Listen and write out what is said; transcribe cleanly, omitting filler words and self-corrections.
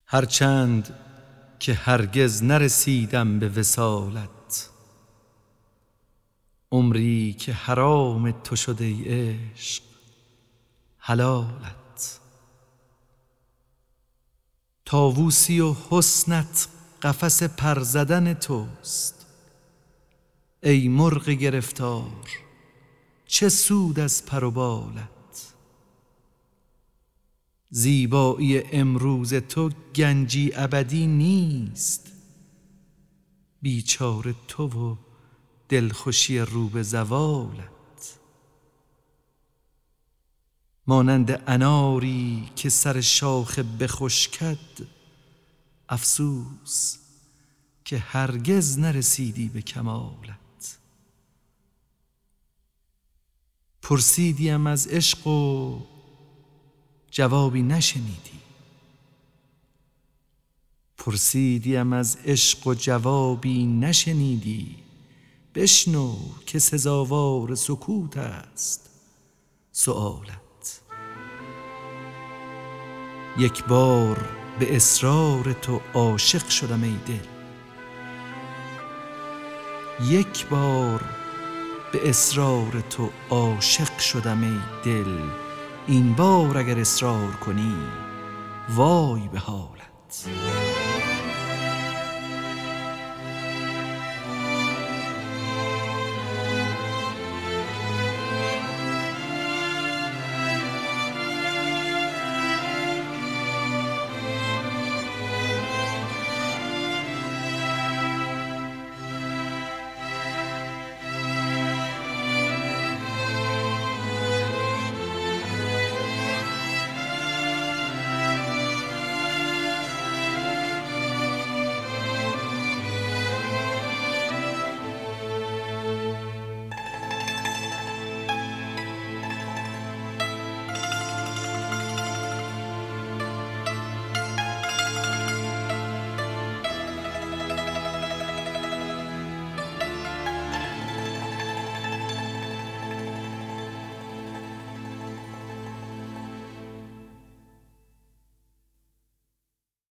هرچند که هرگز نرسیدم به وصالت، عمری که حرام تو شده ای عشق حلالت. طاووسی و حسنت قفس پر زدن توست، ای مرغ گرفتار چه سود از پر و بالت. زیبایی امروز تو گنجی ابدی نیست، بیچاره تو و دلخوشی رو به زوالت. مانند اناری که سر شاخ بخشکد، افسوس که هرگز نرسیدی به کمالت. پرسیدیم از عشق و جوابی نشنیدی، پرسیدیم از عشق و جوابی نشنیدی. بشنو که سزاوار سکوت است سؤالت. یک بار به اصرار تو عاشق شدم ای دل، یک بار به اصرار تو عاشق شدم ای دل. این بار اگر اصرار کنی وای به حالت.